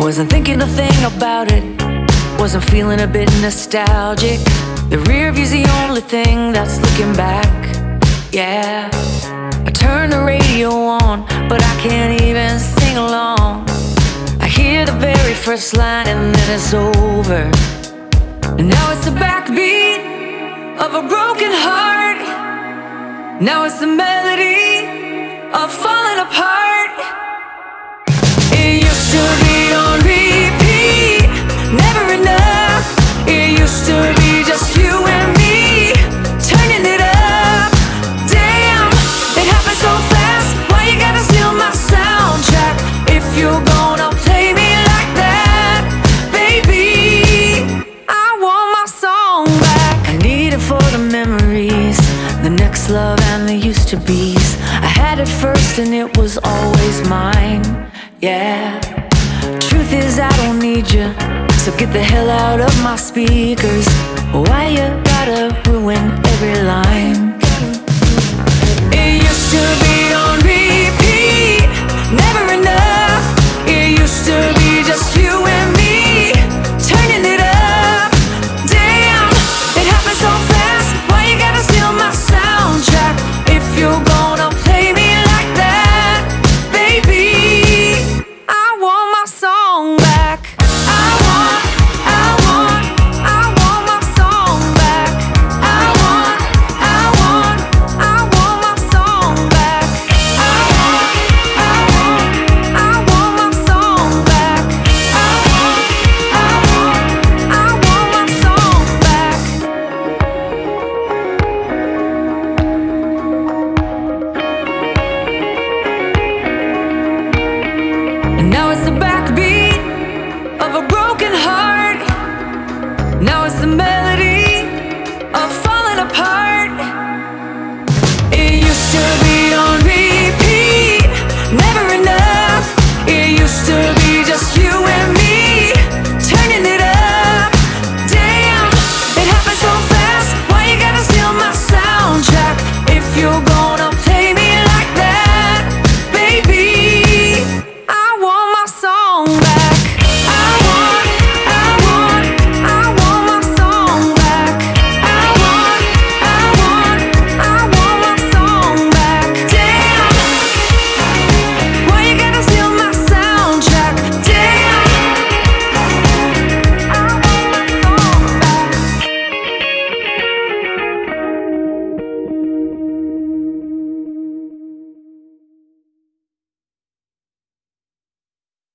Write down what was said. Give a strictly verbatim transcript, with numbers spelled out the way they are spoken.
Wasn't thinking a thing about it, wasn't feeling a bit nostalgic. The rear view's the only thing that's looking back, yeah. I turn the radio on, but I can't even sing along. I hear the very first line and then it's over. And now it's the backbeat of a broken heart. Now it's the melody of falling apart. It used to be on repeat, never enough. It used to be just you and me, turning it up. Damn, it happened so fast. Why you gotta steal my soundtrack? If you're gonna play me like that, baby, I want my song back. I need it for the memories, the next love and the used to be's. I had it first and it was always mine, yeah. Truth is I don't need you, so get the hell out of my speakers.